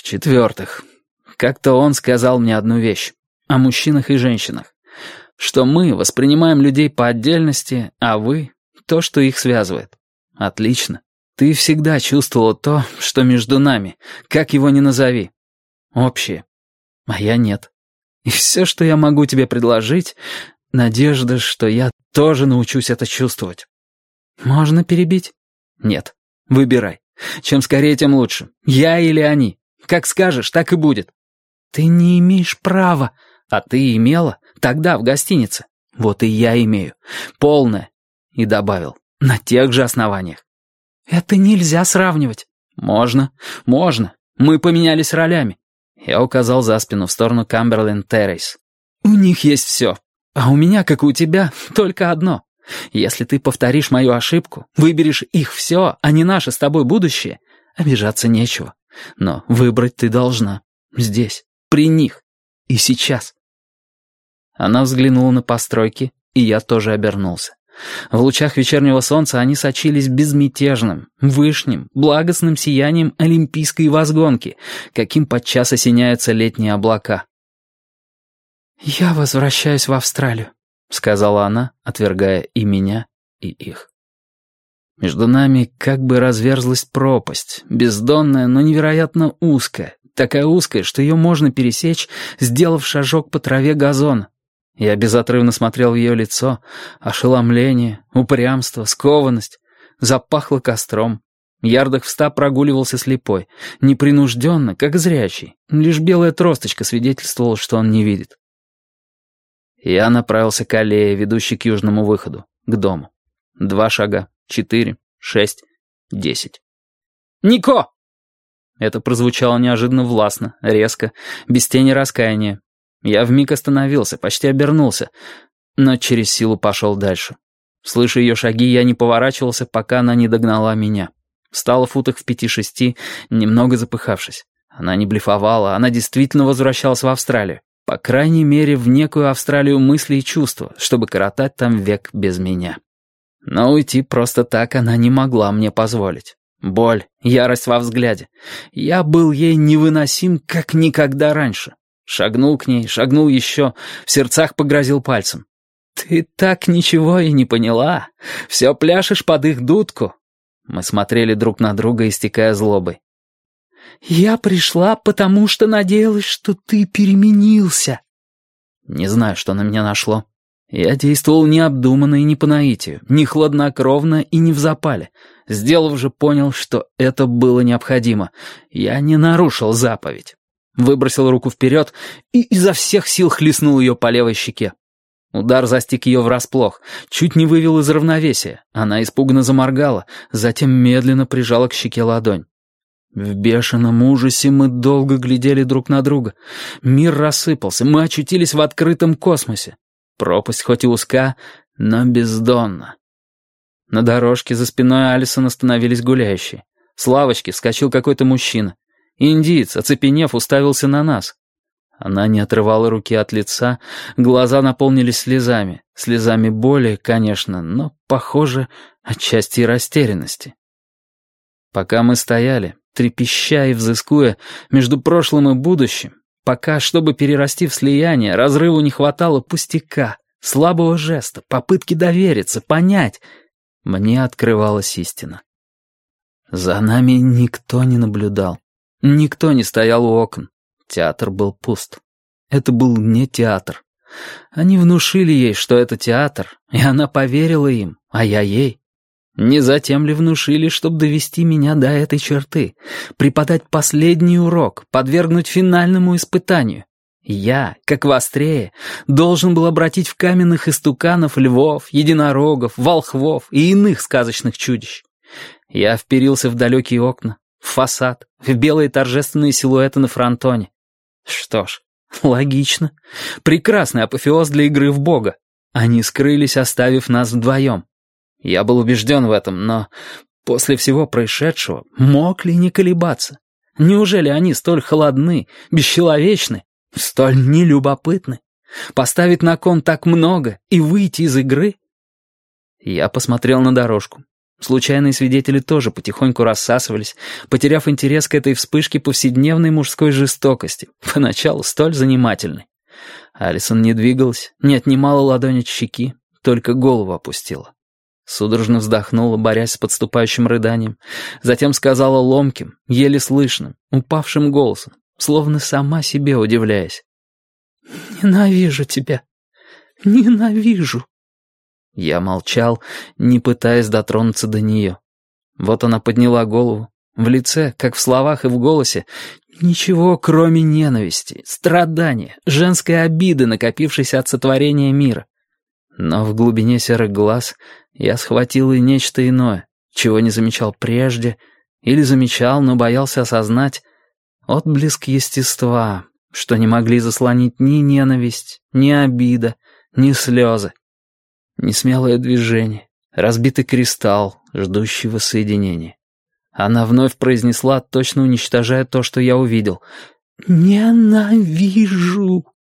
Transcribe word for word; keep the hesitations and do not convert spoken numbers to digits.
В-четвертых, как-то он сказал мне одну вещь о мужчинах и женщинах, что мы воспринимаем людей по отдельности, а вы — то, что их связывает. Отлично. Ты всегда чувствовала то, что между нами, как его ни назови, общее, а я нет. И все, что я могу тебе предложить, надежда, что я тоже научусь это чувствовать. Можно перебить? Нет. Выбирай. Чем скорее, тем лучше. Я или они. Как скажешь, так и будет. Ты не имеешь права. А ты имела тогда в гостинице. Вот и я имею. Полное. И добавил. На тех же основаниях. Это нельзя сравнивать. Можно. Можно. Мы поменялись ролями. Я указал за спину в сторону Камберленд Террейс. У них есть все. А у меня, как и у тебя, только одно. Если ты повторишь мою ошибку, выберешь их все, а не наше с тобой будущее, обижаться нечего. Но выбрать ты должна. Здесь, при них. И сейчас. Она взглянула на постройки, и я тоже обернулся. В лучах вечернего солнца они сочились безмятежным, вышним, благостным сиянием олимпийской возгонки, каким подчас осеняются летние облака. «Я возвращаюсь в Австралию», — сказала она, отвергая и меня, и их. Между нами как бы разверзлась пропасть, бездонная, но невероятно узкая, такая узкая, что ее можно пересечь, сделав шажок по траве газона. Я безотрывно смотрел в ее лицо, ошеломление, упрямство, скованность. Запахло костром. Ярдах в ста прогуливался слепой, непринужденно, как зрячий. Лишь белая тросточка свидетельствовала, что он не видит. Я направился к аллее, ведущей к южному выходу, к дому. Два шага, четыре, шесть, десять. «Нико!» Это прозвучало неожиданно властно, резко, без тени раскаяния. Я вмиг остановился, почти обернулся, но через силу пошел дальше. Слыша ее шаги, я не поворачивался, пока она не догнала меня. Встала в футах в пяти-шести, немного запыхавшись. Она не блефовала, она действительно возвращалась в Австралию. По крайней мере, в некую Австралию мысли и чувства, чтобы коротать там век без меня. Но уйти просто так она не могла мне позволить. Боль, ярость во взгляде. Я был ей невыносим, как никогда раньше. Шагнул к ней, шагнул еще, в сердцах погрозил пальцем. «Ты так ничего и не поняла. Все пляшешь под их дудку». Мы смотрели друг на друга, истекая злобой. «Я пришла, потому что надеялась, что ты переменился». Не знаю, что на меня нашло. Я действовал необдуманно и не по наитию, не хладнокровно и не в запале. Сделав же, понял, что это было необходимо. Я не нарушил заповедь. Выбросил руку вперед и изо всех сил хлестнул ее по левой щеке. Удар застиг ее врасплох, чуть не вывел из равновесия. Она испуганно заморгала, затем медленно прижала к щеке ладонь. В бешеном ужасе мы долго глядели друг на друга. Мир рассыпался, мы очутились в открытом космосе. Пропасть хоть и узка, но бездонна. На дорожке за спиной Алисон остановились гуляющие. С лавочки вскочил какой-то мужчина. Индиец, оцепенев, уставился на нас. Она не отрывала руки от лица, глаза наполнились слезами. Слезами боли, конечно, но, похоже, отчасти и растерянности. Пока мы стояли, трепеща и взыскуя между прошлым и будущим, пока, чтобы перерасти в слияние, разрыву не хватало пустяка, слабого жеста, попытки довериться, понять, мне открывалась истина. За нами никто не наблюдал. Никто не стоял у окон. Театр был пуст. Это был не театр. Они внушили ей, что это театр, и она поверила им, а я ей. Не затем ли внушили, чтобы довести меня до этой черты, преподать последний урок, подвергнуть финальному испытанию? Я, как Вострее, должен был обратить в каменных истуканов львов, единорогов, волхвов и иных сказочных чудищ. Я вперился в далекие окна, в фасад, в белые торжественные силуэты на фронтоне. Что ж, логично. Прекрасный апофеоз для игры в Бога. Они скрылись, оставив нас вдвоем. Я был убежден в этом, но после всего происшедшего мог ли не колебаться? Неужели они столь холодны, бесчеловечны, столь нелюбопытны? Поставить на кон так много и выйти из игры? Я посмотрел на дорожку. Случайные свидетели тоже потихоньку рассасывались, потеряв интерес к этой вспышке повседневной мужской жестокости, поначалу столь занимательной. Алисон не двигалась, не отнимала ладонь от щеки, только голову опустила. Судорожно вздохнула, борясь с подступающим рыданием, затем сказала ломким, еле слышным, упавшим голосом, словно сама себе удивляясь: «Ненавижу тебя, ненавижу». Я молчал, не пытаясь дотронуться до нее. Вот она подняла голову. В лице, как в словах и в голосе, ничего, кроме ненависти, страдания, женской обиды, накопившейся от сотворения мира. Но в глубине серых глаз я схватил и нечто иное, чего не замечал прежде, или замечал, но боялся осознать, отблеск естества, что не могли заслонить ни ненависть, ни обида, ни слезы. Несмелое движение, разбитый кристалл, ждущий воссоединения. Она вновь произнесла, точно уничтожая то, что я увидел: «Ненавижу».